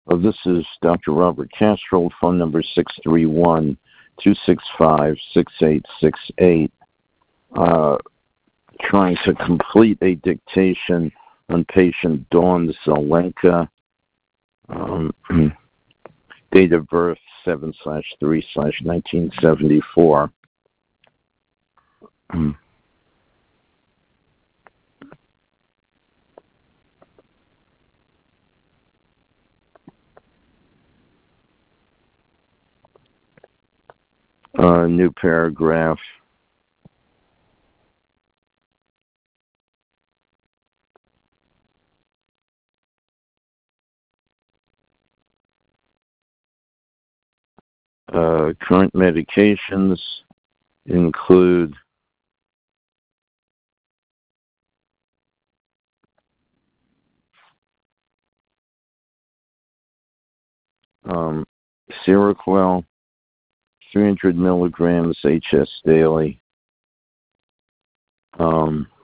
This is Dr. Robert Castro, phone number 631-265-6868. Trying to complete a dictation on patient Dawn Zelenka. Date of birth 7/3/1974. New paragraph. Current medications include Seroquel, 300 milligrams HS daily.